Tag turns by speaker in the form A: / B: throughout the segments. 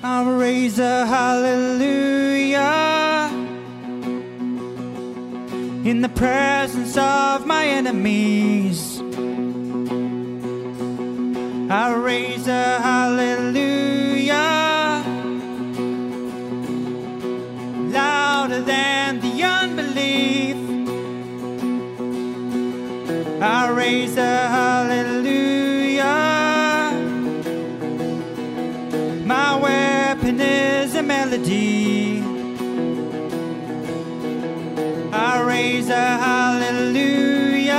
A: I'll raise a hallelujah in the presence of my enemies. I'll raise a hallelujah louder than the unbelief. I'll raise a hallelujah. My weapon is a melody. I'll raise a hallelujah.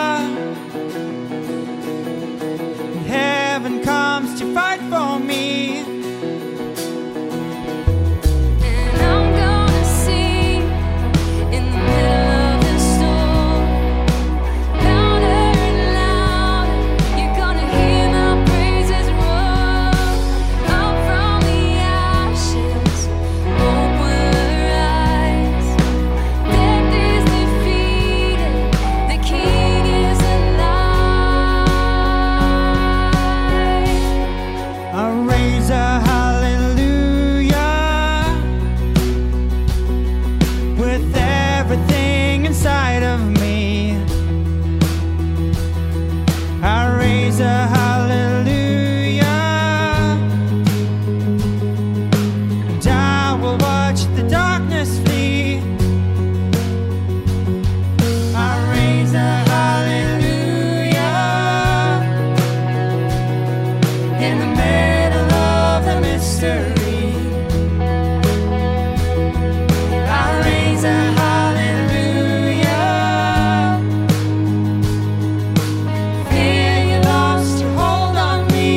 A: Heaven comes to fight for me.
B: And I'm gonna sing in the middle of the storm. Louder and louder, you're gonna hear my praises roar. Up from the ashes, hope will arise. Death is defeated, the King is alive.
A: I'll raise a hallelujah with everything inside of me. I'll raise a hallelujah, and I will watch the darkness flee. I'll raise a hallelujah in the middle of the mystery. I'll raise a hallelujah. Fear you lost your hold on me.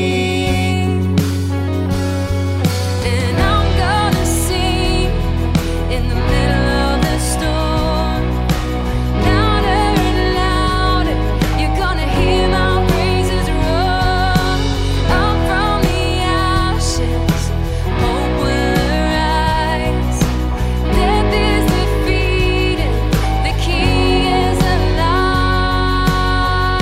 B: And I'm gonna sing in the middle of the storm. Louder and louder, you're gonna hear my praises roar. Up from the ashes, hope will arise. Death is defeated, the King is alive.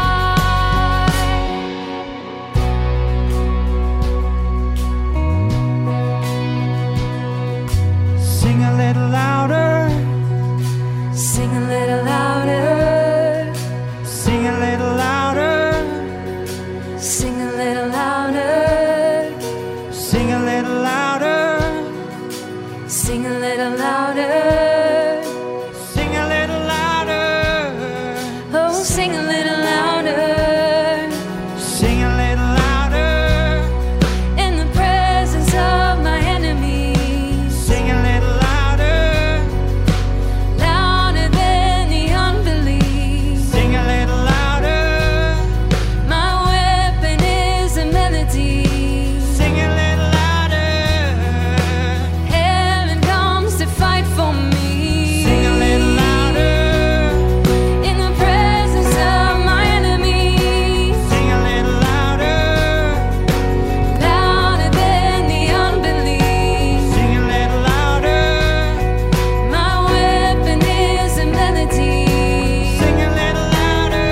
A: Sing a little louder,
B: Sing a little louder,
A: sing a little louder,
B: sing a little louder,
A: sing a little louder,
B: sing a little louder.
A: sing a little louder,
B: Oh, sing a little louder.
A: sing a little louder,
B: In the presence of my enemies,
A: sing a little louder,
B: louder than the unbelief.
A: sing a little louder,
B: My weapon is a melody.
A: sing a little louder,
B: Heaven comes to fight for me.
A: sing a little louder,
B: In the presence of my enemies,
A: sing a little louder,
B: louder than the unbelief.
A: sing a little louder,
B: My weapon is a melody.
A: sing a little louder,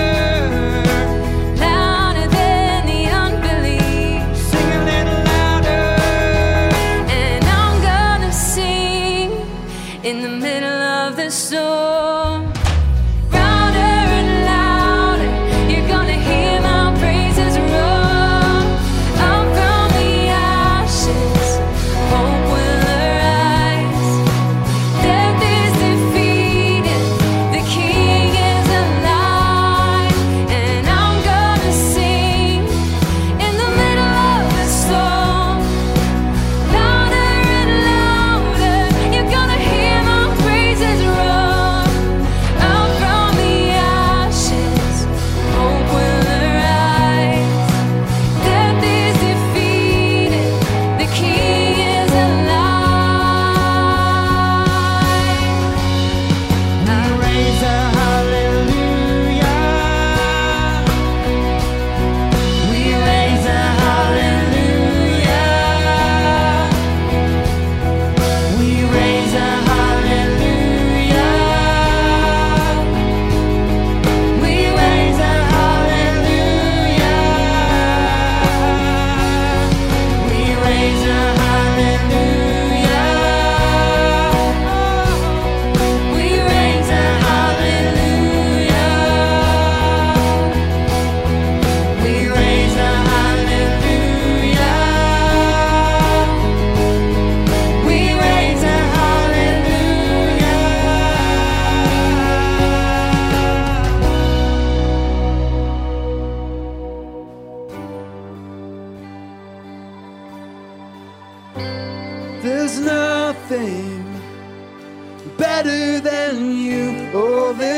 B: Louder than the unbelief.
A: sing a little louder.
B: And I'm gonna sing in the middle of the storm. Louder and louder, you're gonna hear my praises roar. Up from the ashes, hope will arise. Death is defeated, the King is alive. And I'm gonna sing in the middle of the storm. Louder and louder, you're gonna hear my praises roar.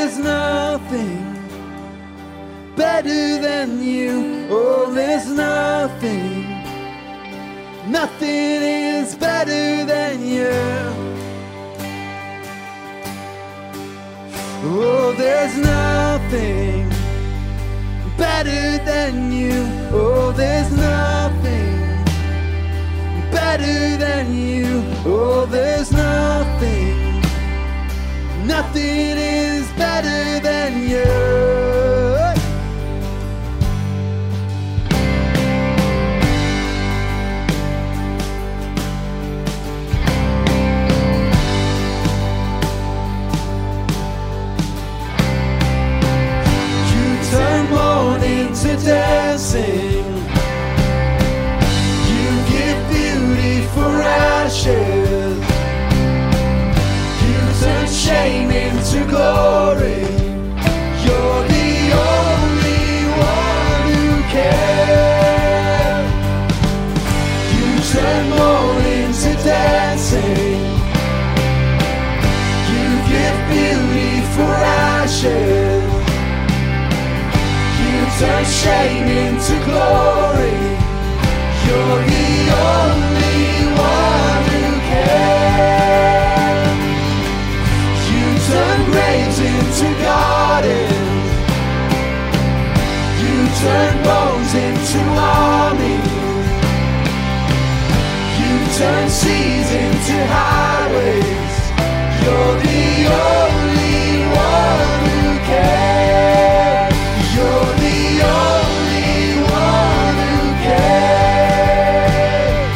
A: there's nothing better than you. Oh, there's nothing is better than you. Oh, there's nothing better than you. Oh, there's nothing better than you. Oh, there's nothing is better than you. To dancing, you give beauty for ashes, you turn shame into glory. You're the only one who cares. You turn mourning to dancing, you give beauty for ashes, turn shame into glory. You're the only one who cares. You turn graves into gardens, you turn bones into armies, you turn seas into highways. You're the only one who cares. You're the only one who cares.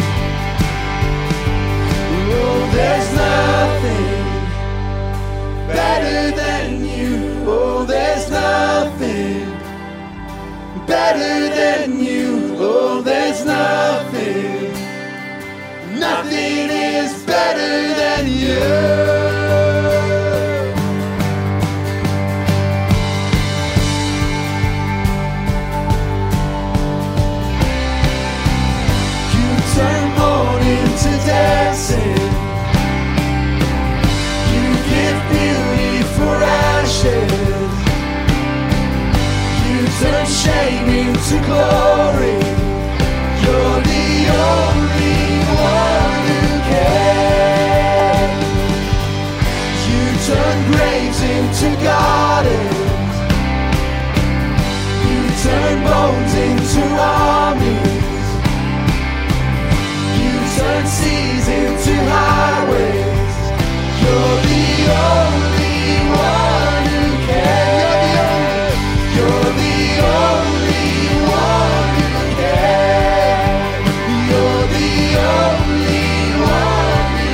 A: Oh, there's nothing better than you. Oh, there's nothing better than you. Oh, there's nothing is better than you. Dancing, you give beauty for ashes, you turn shame into glory. You're the only one who cares. You turn graves into gardens, you turn bones into armies, turn seas into highways. You're the only one who cares. You're the only one who cares. You're the only one who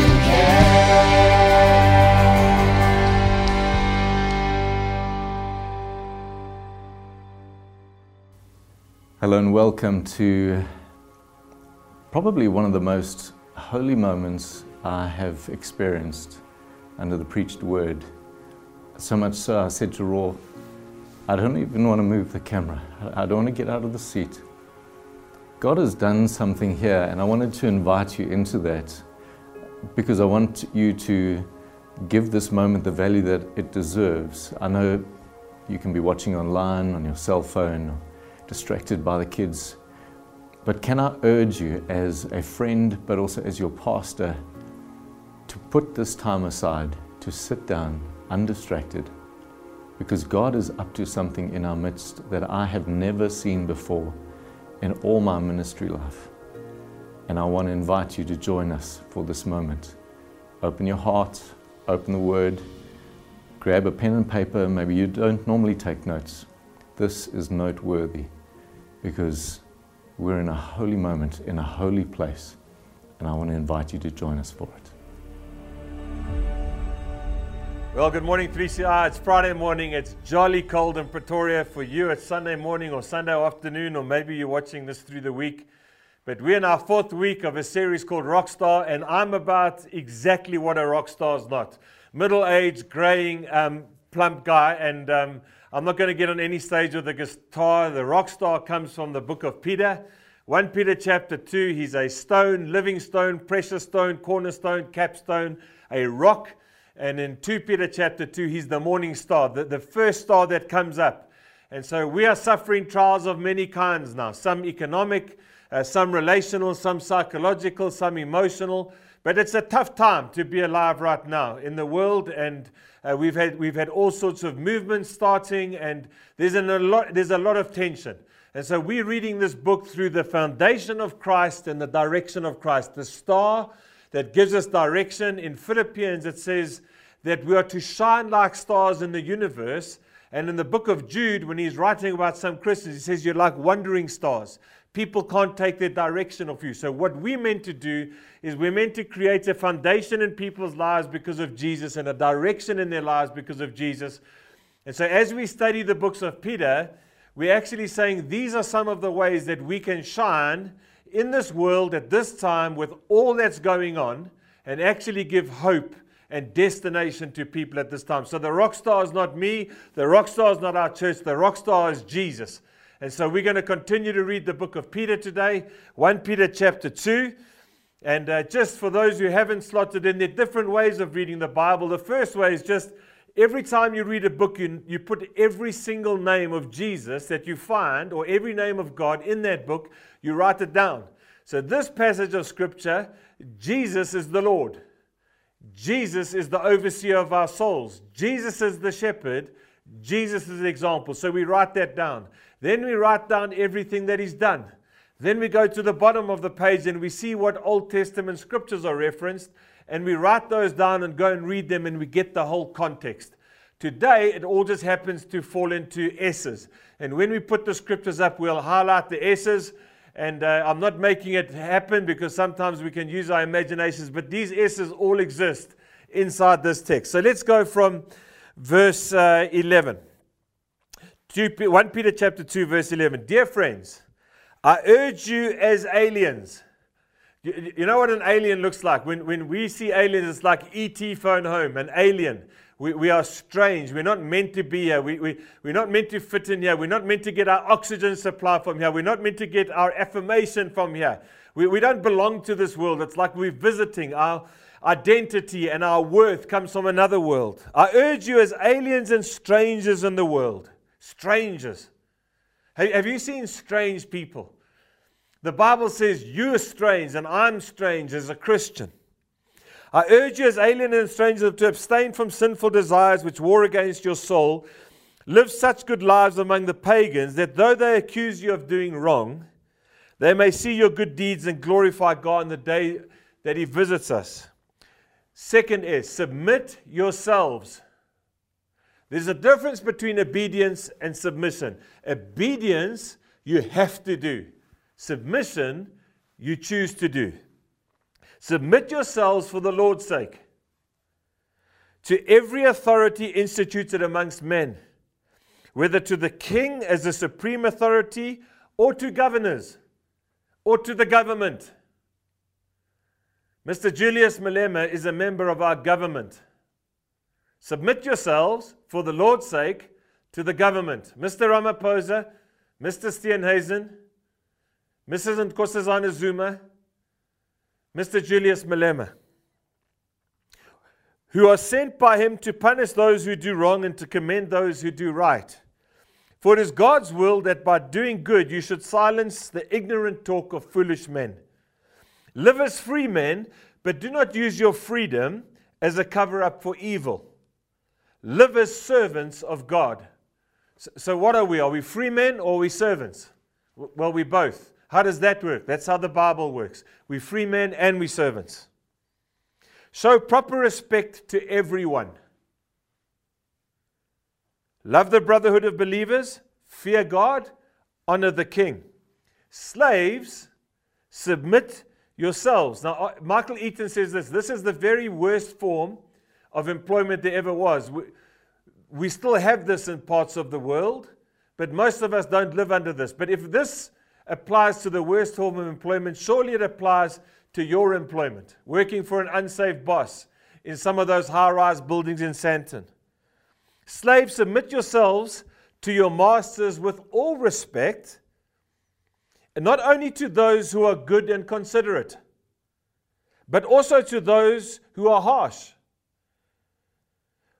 A: cares.
C: Hello and welcome to probably one of the most holy moments I have experienced under the preached word. So much so I said to Raw, I don't even want to move the camera. I don't want to get out of the seat. God has done something here, and I wanted to invite you into that because I want you to give this moment the value that it deserves. I know you can be watching online on your cell phone, or distracted by the kids. But can I urge you as a friend, but also as your pastor, to put this time aside, to sit down undistracted, because God is up to something in our midst that I have never seen before in all my ministry life. And I want to invite you to join us for this moment. Open your heart, open the Word, grab a pen and paper. Maybe you don't normally take notes. This is noteworthy because we're in a holy moment, in a holy place, and I want to invite you to join us for it.
D: Well, good morning, 3CR. It's Friday morning. It's jolly cold in Pretoria. For you, it's Sunday morning or Sunday afternoon, or maybe you're watching this through the week. But we're in our 4th week of a series called Rockstar, and I'm about exactly what a rock star is not. Middle-aged, graying, plump guy, and I'm not going to get on any stage with a guitar. The rock star comes from the book of Peter. 1 Peter chapter 2, he's a stone, living stone, precious stone, cornerstone, capstone, a rock. And in 2 Peter chapter 2, he's the morning star, the first star that comes up. And so we are suffering trials of many kinds now, some economic, some relational, some psychological, some emotional. But it's a tough time to be alive right now in the world, and we've had all sorts of movements starting, and there's a lot of tension. And so we're reading this book through the foundation of Christ and the direction of Christ, the star that gives us direction. In Philippians, it says that we are to shine like stars in the universe. And in the book of Jude, when he's writing about some Christians, he says you're like wandering stars. People can't take their direction off you. So what we're meant to do is we're meant to create a foundation in people's lives because of Jesus, and a direction in their lives because of Jesus. And so as we study the books of Peter, we're actually saying these are some of the ways that we can shine in this world at this time with all that's going on, and actually give hope and destination to people at this time. So the rock star is not me, the rock star is not our church, the rock star is Jesus. And so we're going to continue to read the book of Peter today, 1 Peter chapter 2. And just for those who haven't slotted in, there are different ways of reading the Bible. The first way is just every time you read a book, you put every single name of Jesus that you find, or every name of God in that book, you write it down. So this passage of Scripture, Jesus is the Lord. Jesus is the overseer of our souls. Jesus is the shepherd. Jesus is the example. So we write that down. Then we write down everything that He's done. Then we go to the bottom of the page and we see what Old Testament scriptures are referenced, and we write those down and go and read them, and we get the whole context. Today, it all just happens to fall into S's. And when we put the scriptures up, we'll highlight the S's. And I'm not making it happen because sometimes we can use our imaginations, but these S's all exist inside this text. So let's go from verse 11. 1 Peter chapter 2, verse 11. Dear friends, I urge you as aliens. You know what an alien looks like? When we see aliens, it's like E.T. phone home, an alien. We are strange. We're not meant to be here. We're not meant to fit in here. We're not meant to get our oxygen supply from here. We're not meant to get our affirmation from here. We don't belong to this world. It's like we're visiting. Our identity and our worth comes from another world. I urge you as aliens and strangers in the world. Strangers. Have you seen strange people? The Bible says you're strange and I'm strange as a Christian. I urge you as aliens and strangers to abstain from sinful desires which war against your soul. Live such good lives among the pagans that though they accuse you of doing wrong, they may see your good deeds and glorify God in the day that He visits us. Second is, submit yourselves. There's a difference between obedience and submission. Obedience, you have to do. Submission, you choose to do. Submit yourselves for the Lord's sake to every authority instituted amongst men, whether to the king as the supreme authority, or to governors, or to the government. Mr. Julius Malema is a member of our government. Submit yourselves for the Lord's sake to the government. Mr. Ramaphosa, Mr. Steenhuisen, Mrs. Nkosazana Zuma, Mr. Julius Malema, who are sent by Him to punish those who do wrong and to commend those who do right. For it is God's will that by doing good you should silence the ignorant talk of foolish men. Live as free men, but do not use your freedom as a cover-up for evil. Live as servants of God. So what are we? Are we free men or are we servants? Well, we both. How does that work? That's how the Bible works. We free men and we servants. Show proper respect to everyone. Love the brotherhood of believers. Fear God. Honor the king. Slaves, submit yourselves. Now, Michael Eaton says this. This is the very worst form of employment there ever was. We still have this in parts of the world, but most of us don't live under this. But if this applies to the worst form of employment, surely it applies to your employment, working for an unsaved boss in some of those high-rise buildings in Sandton. Slaves, submit yourselves to your masters with all respect, and not only to those who are good and considerate, but also to those who are harsh.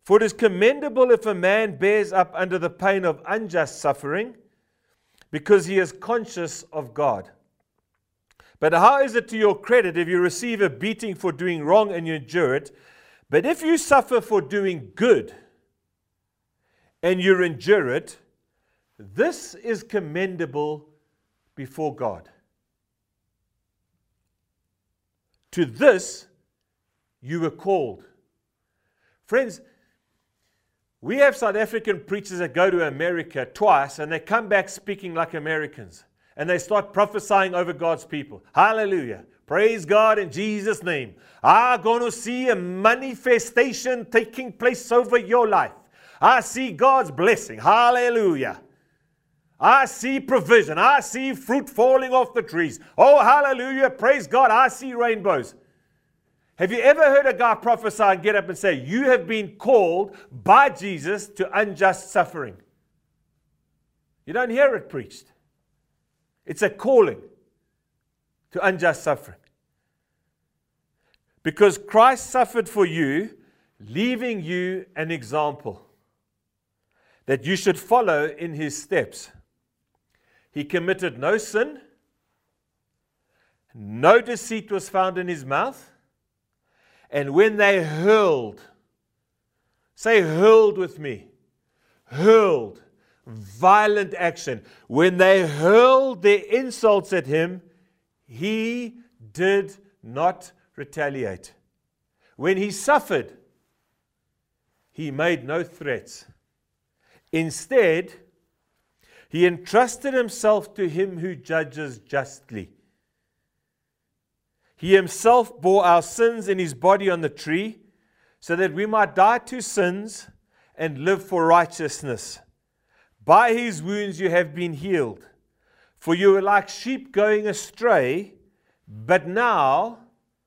D: For it is commendable if a man bears up under the pain of unjust suffering, because he is conscious of God. But how is it to your credit if you receive a beating for doing wrong and you endure it? But if you suffer for doing good and you endure it, this is commendable before God. To this you were called. Friends, we have South African preachers that go to America twice and they come back speaking like Americans. And they start prophesying over God's people. Hallelujah. Praise God in Jesus' name. I'm going to see a manifestation taking place over your life. I see God's blessing. Hallelujah. I see provision. I see fruit falling off the trees. Oh, hallelujah. Praise God. I see rainbows. Have you ever heard a guy prophesy and get up and say, you have been called by Jesus to unjust suffering? You don't hear it preached. It's a calling to unjust suffering. Because Christ suffered for you, leaving you an example that you should follow in his steps. He committed no sin, no deceit was found in his mouth, and when they hurled, say hurled with me, hurled, violent action. When they hurled their insults at him, he did not retaliate. When he suffered, he made no threats. Instead, he entrusted himself to him who judges justly. He himself bore our sins in his body on the tree, so that we might die to sins and live for righteousness. By his wounds you have been healed. For you were like sheep going astray, but now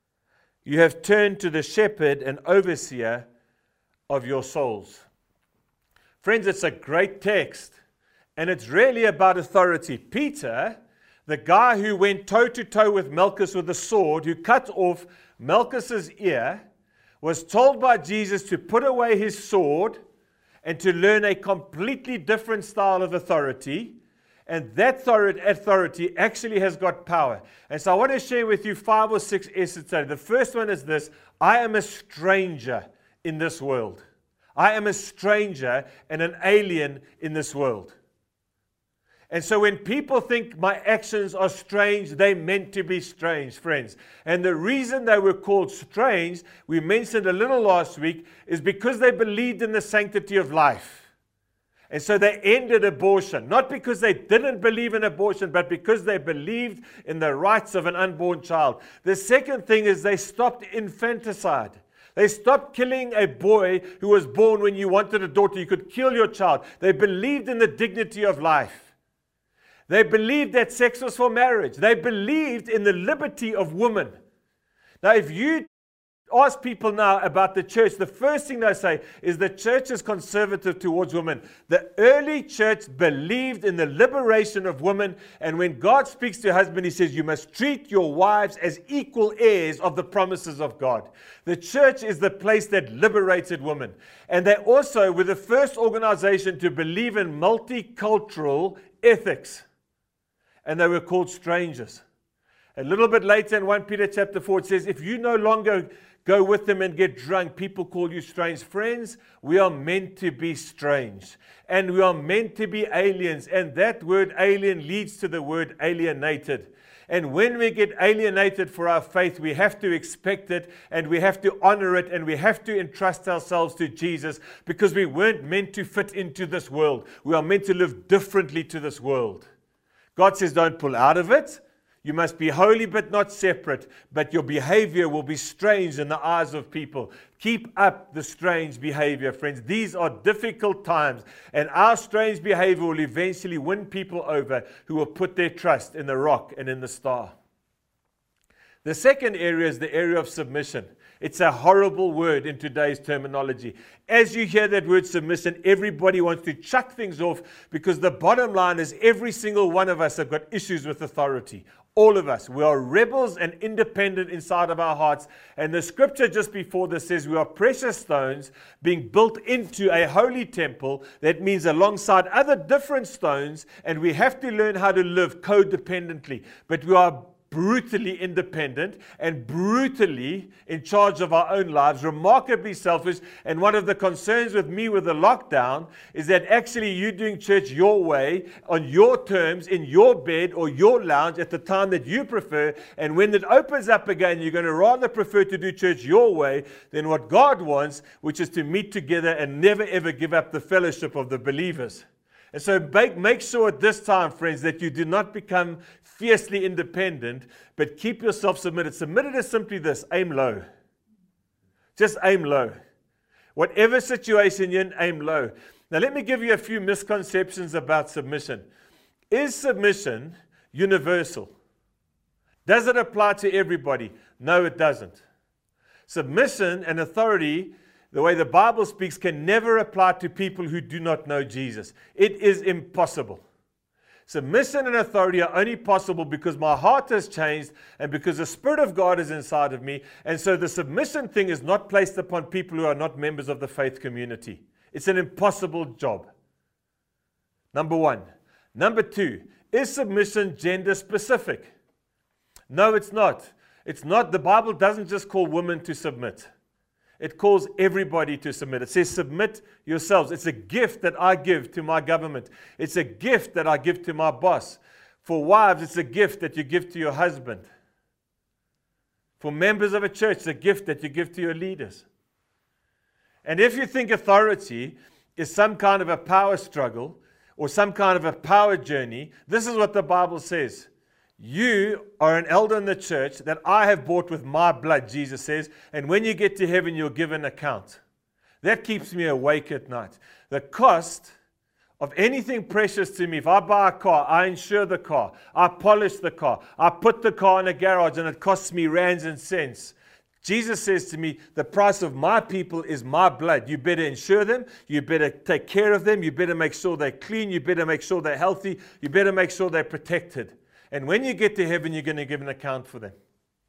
D: you have turned to the shepherd and overseer of your souls. Friends, it's a great text, and it's really about authority. Peter, the guy who went toe-to-toe with Malchus with a sword, who cut off Malchus's ear, was told by Jesus to put away his sword and to learn a completely different style of authority. And that authority actually has got power. And so I want to share with you 5 or 6 essence today. The first one is this: I am a stranger in this world. I am a stranger and an alien in this world. And so when people think my actions are strange, they meant to be strange, friends. And the reason they were called strange, we mentioned a little last week, is because they believed in the sanctity of life. And so they ended abortion, not because they didn't believe in abortion, but because they believed in the rights of an unborn child. The second thing is they stopped infanticide. They stopped killing a boy who was born when you wanted a daughter. You could kill your child. They believed in the dignity of life. They believed that sex was for marriage. They believed in the liberty of women. Now, if you ask people now about the church, the first thing they say is the church is conservative towards women. The early church believed in the liberation of women, and when God speaks to a husband, he says, you must treat your wives as equal heirs of the promises of God. The church is the place that liberated women. And they also were the first organization to believe in multicultural ethics. And they were called strangers. A little bit later in 1 Peter chapter 4, it says, if you no longer go with them and get drunk, people call you strange. Friends, we are meant to be strange. And we are meant to be aliens. And that word alien leads to the word alienated. And when we get alienated for our faith, we have to expect it, and we have to honor it, and we have to entrust ourselves to Jesus, because we weren't meant to fit into this world. We are meant to live differently to this world. God says, don't pull out of it. You must be holy but not separate. But your behavior will be strange in the eyes of people. Keep up the strange behavior, friends. These are difficult times. And our strange behavior will eventually win people over who will put their trust in the rock and in the star. The second area is the area of submission. It's a horrible word in today's terminology. As you hear that word submission, everybody wants to chuck things off, because the bottom line is every single one of us have got issues with authority. All of us. We are rebels and independent inside of our hearts. And the scripture just before this says we are precious stones being built into a holy temple. That means alongside other different stones, and we have to learn how to live codependently. But we are brutally independent and brutally in charge of our own lives, remarkably selfish. And one of the concerns with me with the lockdown is that actually you're doing church your way, on your terms, in your bed or your lounge at the time that you prefer. And when it opens up again, you're going to rather prefer to do church your way than what God wants, which is to meet together and never ever give up the fellowship of the believers. And so make sure at this time, friends, that you do not become fiercely independent, but keep yourself submitted. Submitted is simply this: aim low. Just aim low. Whatever situation you're in, aim low. Now let me give you a few misconceptions about submission. Is submission universal? Does it apply to everybody? No, it doesn't. Submission and authority, the way the Bible speaks, can never apply to people who do not know Jesus. It is impossible. Submission and authority are only possible because my heart has changed and because the Spirit of God is inside of me. And so the submission thing is not placed upon people who are not members of the faith community. It's an impossible job. Number one. Number two, is submission gender specific? No, it's not. It's not. The Bible doesn't just call women to submit. It calls everybody to submit. It says, submit yourselves. It's a gift that I give to my government. It's a gift that I give to my boss. For wives, it's a gift that you give to your husband. For members of a church, it's a gift that you give to your leaders. And if you think authority is some kind of a power struggle or some kind of a power journey, this is what the Bible says. You are an elder in the church that I have bought with my blood, Jesus says, and when you get to heaven, you'll give an account. That keeps me awake at night. The cost of anything precious to me, if I buy a car, I insure the car, I polish the car, I put the car in a garage, and it costs me rands and cents. Jesus says to me, the price of my people is my blood. You better insure them. You better take care of them. You better make sure they're clean. You better make sure they're healthy. You better make sure they're protected. And when you get to heaven, you're going to give an account for them.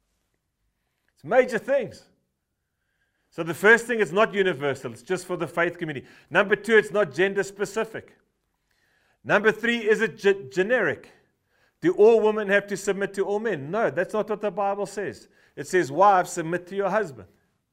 D: It's major things. So the first thing, it's not universal. It's just for the faith community. Number two, it's not gender specific. Number three, is it generic? Do all women have to submit to all men? No, that's not what the Bible says. It says, wives, submit to your husband.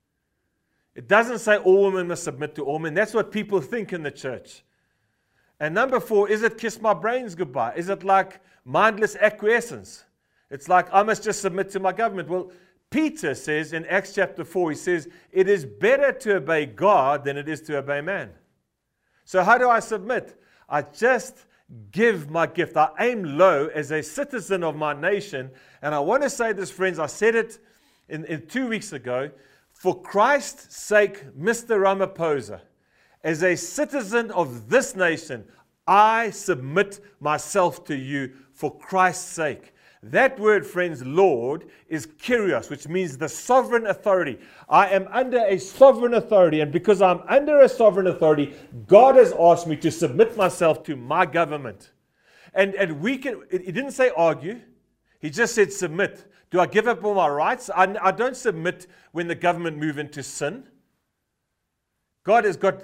D: It doesn't say all women must submit to all men. That's what people think in the church. And number four, is it kiss my brains goodbye? Is it like mindless acquiescence? It's like, I must just submit to my government. Well, Peter says in Acts chapter 4, he says, it is better to obey God than it is to obey man. So how do I submit? I just give my gift. I aim low as a citizen of my nation. And I want to say this, friends, I said it in 2 weeks ago. For Christ's sake, Mr. Ramaphosa, as a citizen of this nation, I submit myself to you for Christ's sake. That word, friends, Lord, is kyrios, which means the sovereign authority. I am under a sovereign authority, and because I'm under a sovereign authority, God has asked me to submit myself to my government. And we can, he didn't say argue, he just said submit. Do I give up all my rights? I don't submit when the government move into sin. God has got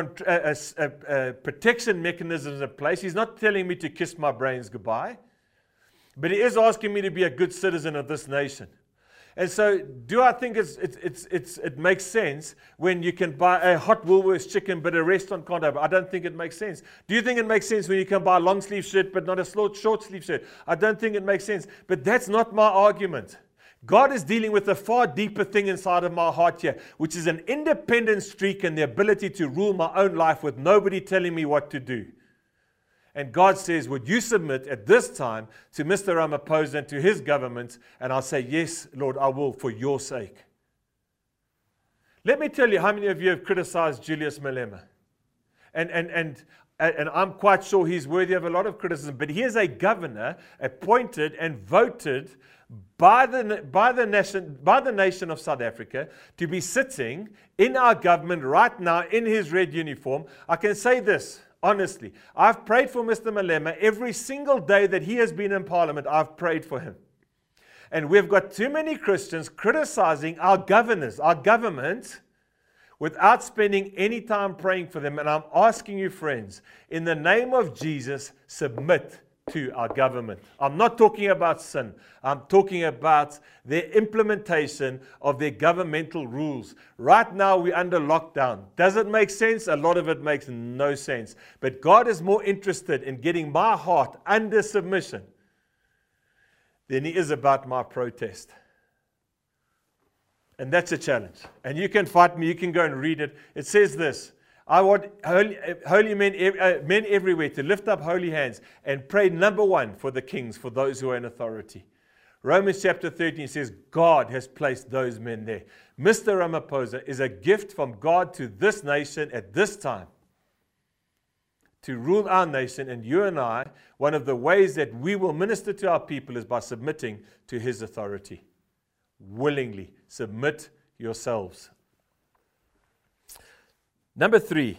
D: a protection mechanisms in place. He's not telling me to kiss my brains goodbye. But he is asking me to be a good citizen of this nation. And so do I think it makes sense when you can buy a hot Woolworths chicken but a restaurant can't have it? I don't think it makes sense. Do you think it makes sense when you can buy a long sleeve shirt but not a short sleeve shirt? I don't think it makes sense. But that's not my argument. God is dealing with a far deeper thing inside of my heart here, which is an independent streak and the ability to rule my own life with nobody telling me what to do. And God says, would you submit at this time to Mr. Ramaphosa and to his government? And I'll say, yes, Lord, I will for your sake. Let me tell you how many of you have criticized Julius Malema. And I'm quite sure he's worthy of a lot of criticism, but he is a governor appointed and voted by the nation of South Africa to be sitting in our government right now in his red uniform. I can say this honestly. I've prayed for Mr. Malema every single day that he has been in Parliament. I've prayed for him. And we've got too many Christians criticizing our governors, our government, without spending any time praying for them. And I'm asking you, friends, in the name of Jesus, submit to our government. I'm not talking about sin. I'm talking about their implementation of their governmental rules. Right now, we're under lockdown. Does it make sense? A lot of it makes no sense. But God is more interested in getting my heart under submission than he is about my protest. And that's a challenge. And you can fight me. You can go and read it. It says this: I want holy men everywhere to lift up holy hands and pray, number one, for the kings, for those who are in authority. Romans chapter 13 says God has placed those men there. Mr. Ramaphosa is a gift from God to this nation at this time to rule our nation. And you and I, one of the ways that we will minister to our people is by submitting to his authority. Willingly submit yourselves. Number 3,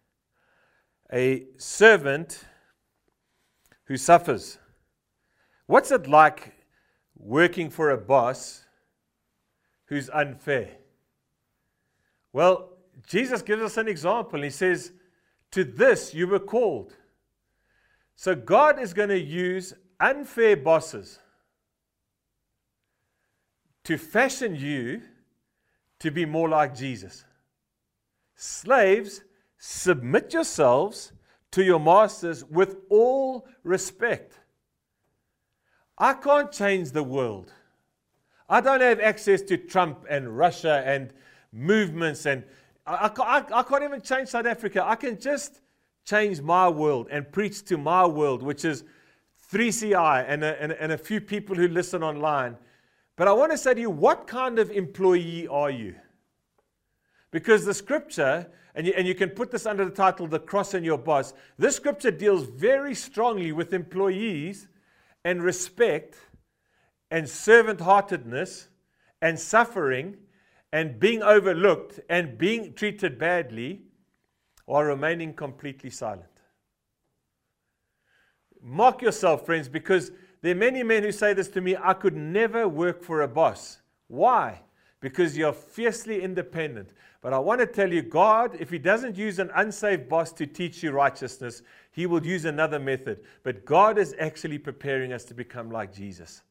D: a servant who suffers. What's it like working for a boss who's unfair? Well, Jesus gives us an example. He says, to this you were called. So God is going to use unfair bosses to fashion you to be more like Jesus. Slaves, submit yourselves to your masters with all respect. I can't change the world. I don't have access to Trump and Russia and movements, and I can't even change South Africa. I can just change my world and preach to my world, which is 3CI and a few people who listen online. But I want to say to you, what kind of employee are you? Because the scripture, and you can put this under the title, The Cross and Your Boss, this scripture deals very strongly with employees and respect and servant-heartedness and suffering and being overlooked and being treated badly while remaining completely silent. Mark yourself, friends, because there are many men who say this to me: I could never work for a boss. Why? Because you're fiercely independent. But I want to tell you, God, if he doesn't use an unsaved boss to teach you righteousness, he will use another method. But God is actually preparing us to become like Jesus.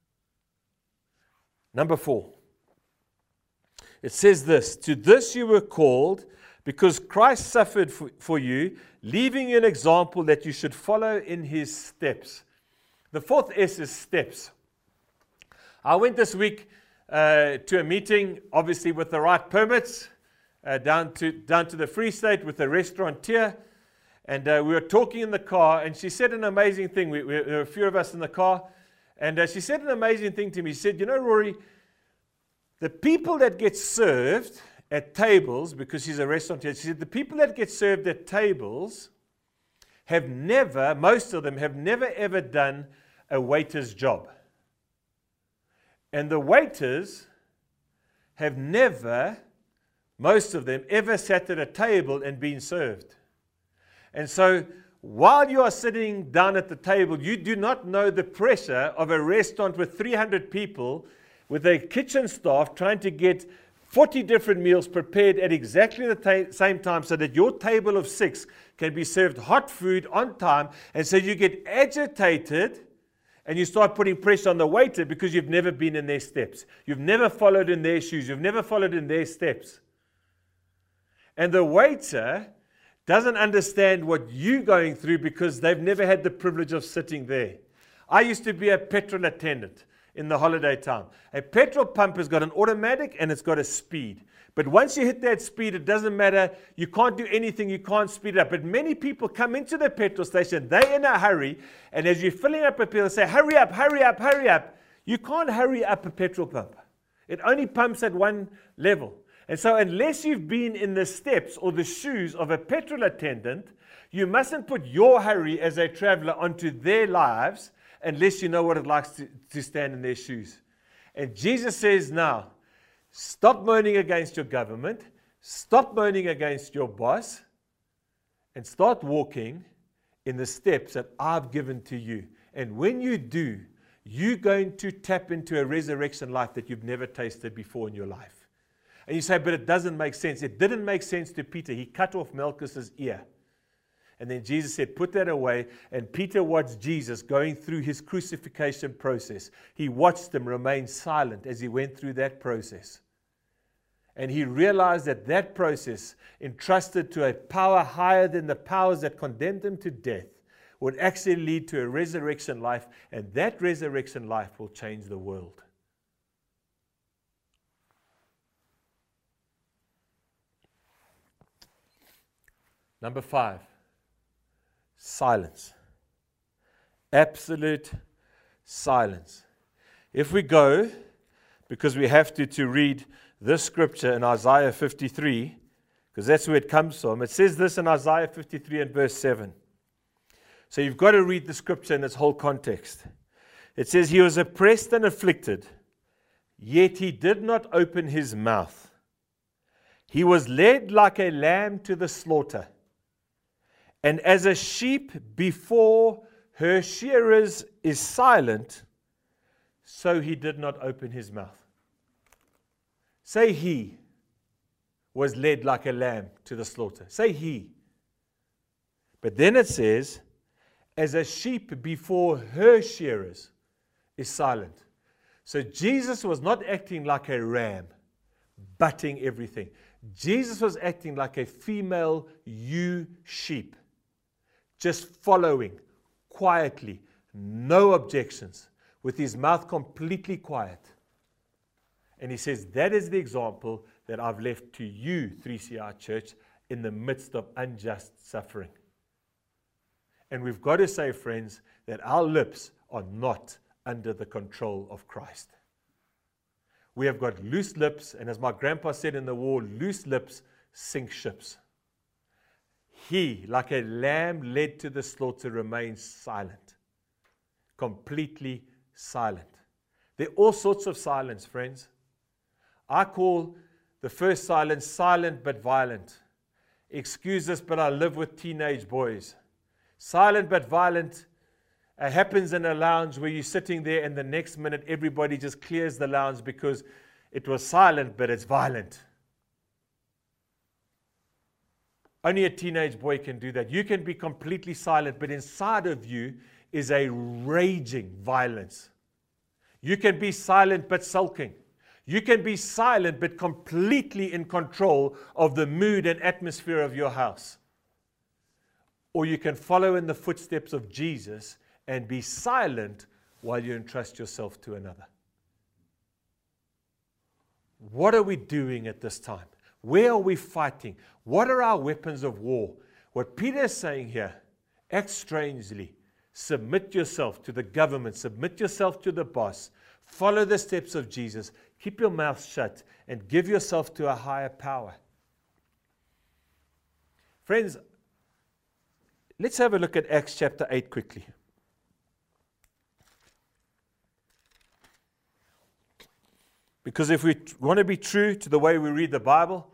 D: Number 4. It says this: to this you were called, because Christ suffered for you, leaving you an example that you should follow in his steps. The 4th S is steps. I went this week to a meeting, obviously with the right permits, down to the Free State with a restaurateur, and we were talking in the car, and she said an amazing thing. There were a few of us in the car, and she said an amazing thing to me. She said, you know, Rory, the people that get served at tables, because she's a restaurateur, she said the people that get served at tables have never, most of them have never ever done a waiter's job. And the waiters have never, most of them, ever sat at a table and been served. And so while you are sitting down at the table, you do not know the pressure of a restaurant with 300 people, with a kitchen staff trying to get 40 different meals prepared at exactly the same time so that your table of 6 can be served hot food on time. And so you get agitated and you start putting pressure on the waiter because you've never been in their steps. You've never followed in their shoes. You've never followed in their steps. And the waiter doesn't understand what you're going through because they've never had the privilege of sitting there. I used to be a petrol attendant in the holiday time. A petrol pump has got an automatic and it's got a speed. But once you hit that speed, it doesn't matter. You can't do anything. You can't speed it up. But many people come into the petrol station. They're in a hurry. And as you're filling up a petrol, say, hurry up, hurry up, hurry up. You can't hurry up a petrol pump. It only pumps at one level. And so unless you've been in the steps or the shoes of a petrol attendant, you mustn't put your hurry as a traveler onto their lives unless you know what it likes to stand in their shoes. And Jesus says now, stop moaning against your government, stop moaning against your boss, and start walking in the steps that I've given to you. And when you do, you're going to tap into a resurrection life that you've never tasted before in your life. And you say, but it doesn't make sense. It didn't make sense to Peter. He cut off Malchus's ear. And then Jesus said, put that away. And Peter watched Jesus going through his crucifixion process. He watched him remain silent as he went through that process. And he realized that that process, entrusted to a power higher than the powers that condemned him to death, would actually lead to a resurrection life. And that resurrection life will change the world. Number 5, silence. Absolute silence. If we go, because we have to read this scripture in Isaiah 53, because that's where it comes from. It says this in Isaiah 53 and verse 7. So you've got to read the scripture in its whole context. It says, he was oppressed and afflicted, yet he did not open his mouth. He was led like a lamb to the slaughter. And as a sheep before her shearers is silent, so he did not open his mouth. Say he was led like a lamb to the slaughter. Say he. But then it says, as a sheep before her shearers is silent. So Jesus was not acting like a ram, butting everything. Jesus was acting like a female ewe sheep. Just following quietly, no objections, with his mouth completely quiet. And he says, that is the example that I've left to you, 3CR Church, in the midst of unjust suffering. And we've got to say, friends, that our lips are not under the control of Christ. We have got loose lips, and as my grandpa said in the war, loose lips sink ships. He, like a lamb led to the slaughter, remains silent. Completely silent. There are all sorts of silence, friends. I call the first silence silent but violent. Excuse us, but I live with teenage boys. Silent but violent happens in a lounge where you're sitting there and the next minute everybody just clears the lounge because it was silent but it's violent. Only a teenage boy can do that. You can be completely silent, but inside of you is a raging violence. You can be silent but sulking. You can be silent but completely in control of the mood and atmosphere of your house. Or you can follow in the footsteps of Jesus and be silent while you entrust yourself to another. What are we doing at this time? Where are we fighting? What are our weapons of war? What Peter is saying here, act strangely. Submit yourself to the government. Submit yourself to the boss. Follow the steps of Jesus. Keep your mouth shut and give yourself to a higher power. Friends, let's have a look at Acts chapter 8 quickly. Because if we want to be true to the way we read the Bible,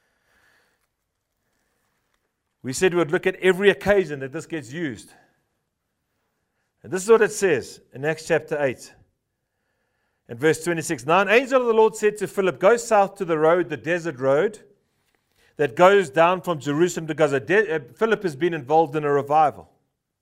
D: we said we would look at every occasion that this gets used. And this is what it says in Acts chapter 8. In verse 26, now an angel of the Lord said to Philip, go south to the road, the desert road, that goes down from Jerusalem to Gaza. Philip has been involved in a revival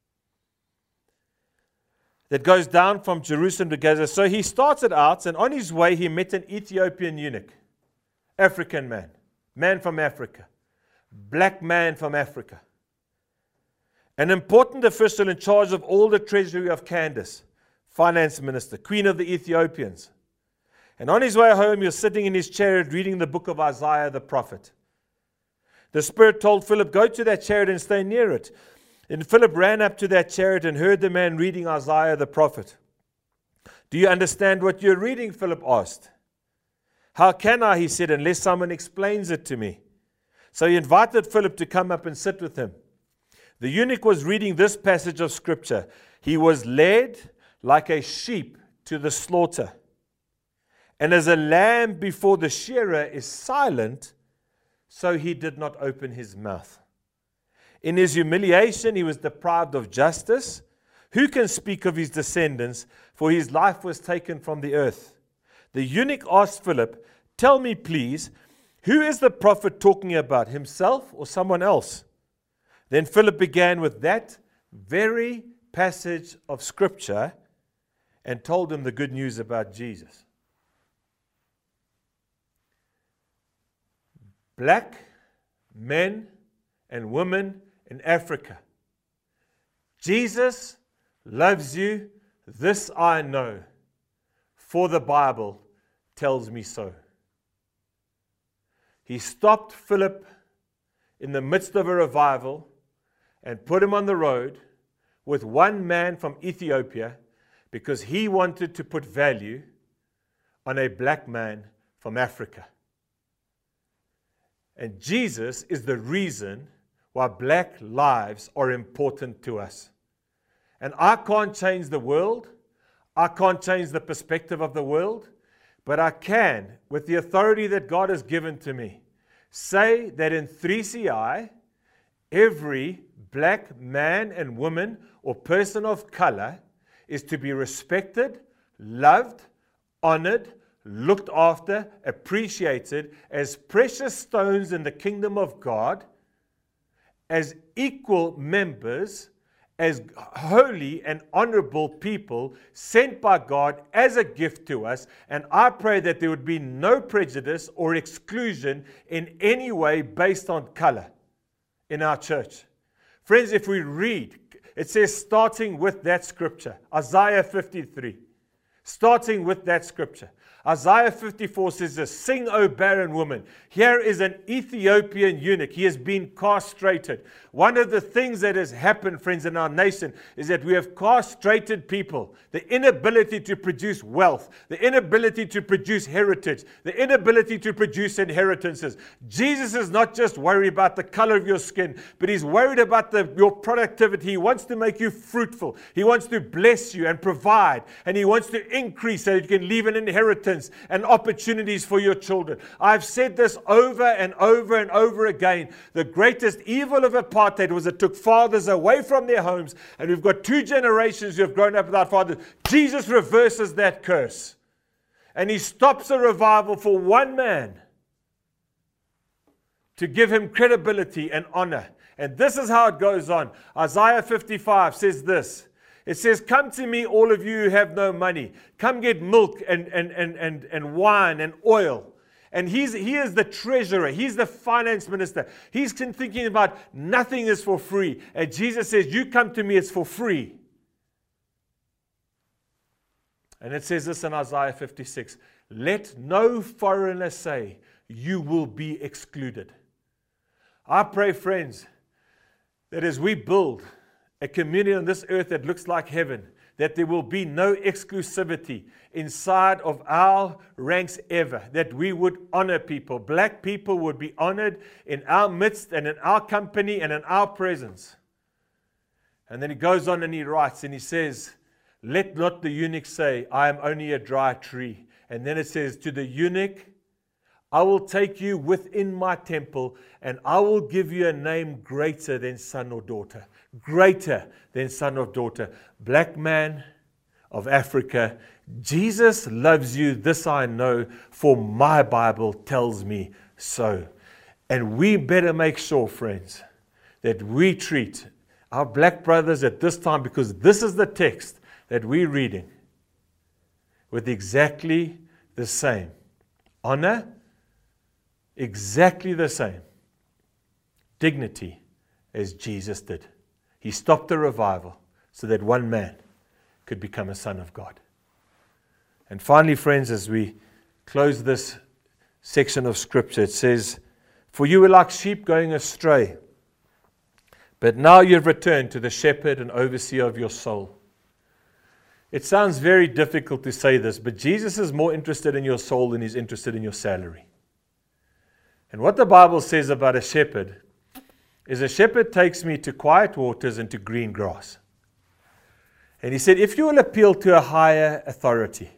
D: that goes down from Jerusalem to Gaza. So he started out, and on his way he met an Ethiopian eunuch, African man, man from Africa, black man from Africa, an important official in charge of all the treasury of Candace, finance minister, queen of the Ethiopians. And on his way home, he was sitting in his chariot reading the book of Isaiah the prophet. The Spirit told Philip, go to that chariot and stay near it. And Philip ran up to that chariot and heard the man reading Isaiah the prophet. Do you understand what you're reading? Philip asked. How can I, he said, unless someone explains it to me? So he invited Philip to come up and sit with him. The eunuch was reading this passage of Scripture. He was led like a sheep to the slaughter. And as a lamb before the shearer is silent, so he did not open his mouth. In his humiliation, he was deprived of justice. Who can speak of his descendants? For his life was taken from the earth. The eunuch asked Philip, tell me, please, who is the prophet talking about, himself or someone else? Then Philip began with that very passage of Scripture and told him the good news about Jesus. Black men and women in Africa. Jesus loves you, this I know, for the Bible tells me so. He stopped Philip in the midst of a revival and put him on the road with one man from Ethiopia because he wanted to put value on a black man from Africa. And Jesus is the reason why black lives are important to us. And I can't change the world. I can't change the perspective of the world. But I can, with the authority that God has given to me, say that in 3CI, every black man and woman or person of color is to be respected, loved, honored, looked after, appreciated as precious stones in the kingdom of God, as equal members, as holy and honorable people sent by God as a gift to us. And I pray that there would be no prejudice or exclusion in any way based on color in our church. Friends, if we read, it says starting with that scripture, Isaiah 53, starting with that scripture. Isaiah 54 says this, sing, O barren woman. Here is an Ethiopian eunuch. He has been castrated. One of the things that has happened, friends, in our nation is that we have castrated people. The inability to produce wealth, the inability to produce heritage, the inability to produce inheritances. Jesus is not just worried about the color of your skin, but he's worried about your productivity. He wants to make you fruitful. He wants to bless you and provide. And he wants to increase so that you can leave an inheritance and opportunities for your children. I've said this over and over and over again. The greatest evil of apartheid was it took fathers away from their homes, and we've got 2 generations who have grown up without fathers. Jesus reverses that curse, and he stops a revival for one man to give him credibility and honor. And this is how it goes on. Isaiah 55 says this. It says, come to me, all of you who have no money. Come get milk and wine and oil. And he is the treasurer. He's the finance minister. He's thinking about nothing is for free. And Jesus says, you come to me, it's for free. And it says this in Isaiah 56. Let no foreigner say, you will be excluded. I pray, friends, that as we build a community on this earth that looks like heaven, that there will be no exclusivity inside of our ranks ever, that we would honor people. Black people would be honored in our midst and in our company and in our presence. And then he goes on and he writes and he says, let not the eunuch say, I am only a dry tree. And then it says, to the eunuch, I will take you within my temple and I will give you a name greater than son or daughter. Greater than son or daughter. Black man of Africa, Jesus loves you, this I know, for my Bible tells me so. And we better make sure, friends, that we treat our black brothers at this time, because this is the text that we're reading, with exactly the same honor, exactly the same dignity as Jesus did. He stopped the revival so that one man could become a son of God. And finally, friends, as we close this section of Scripture, it says, for you were like sheep going astray, but now you've returned to the shepherd and overseer of your soul. It sounds very difficult to say this, but Jesus is more interested in your soul than he's interested in your salary. And what the Bible says about a shepherd is a shepherd takes me to quiet waters and to green grass. And he said, if you will appeal to a higher authority,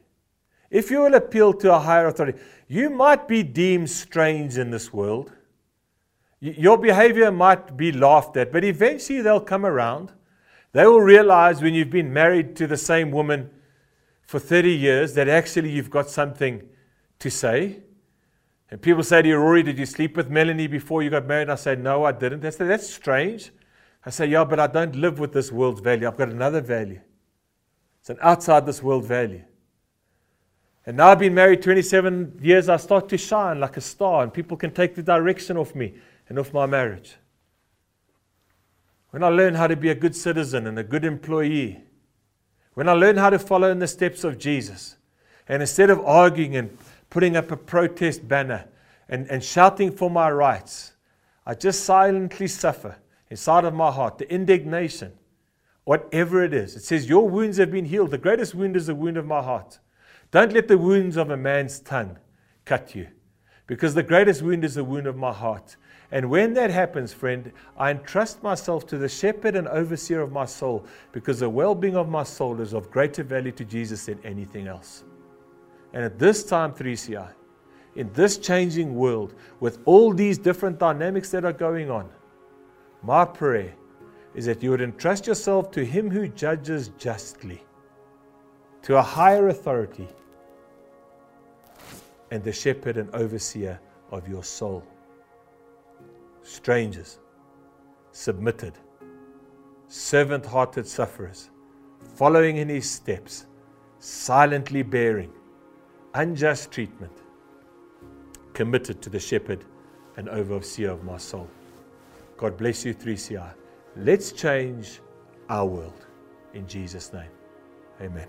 D: you might be deemed strange in this world. Your behavior might be laughed at, but eventually they'll come around. They will realize when you've been married to the same woman for 30 years that actually you've got something to say. And people say to you, Rory, did you sleep with Melanie before you got married? I say, no, I didn't. They say, that's strange. I say, yeah, but I don't live with this world's value. I've got another value. It's an outside this world value. And now I've been married 27 years, I start to shine like a star, and people can take the direction off me and off my marriage. When I learn how to be a good citizen and a good employee, when I learn how to follow in the steps of Jesus, and instead of arguing and putting up a protest banner and shouting for my rights, I just silently suffer inside of my heart the indignation, whatever it is. It says, your wounds have been healed. The greatest wound is the wound of my heart. Don't let the wounds of a man's tongue cut you, because the greatest wound is the wound of my heart. And when that happens, friend, I entrust myself to the shepherd and overseer of my soul, because the well-being of my soul is of greater value to Jesus than anything else. And at this time, 3CI, in this changing world, with all these different dynamics that are going on, my prayer is that you would entrust yourself to him who judges justly, to a higher authority, and the shepherd and overseer of your soul. Strangers, submitted, servant-hearted sufferers, following in his steps, silently bearing unjust treatment, committed to the shepherd and overseer of my soul. God bless you, 3CI. Let's change our world. In Jesus' name, amen.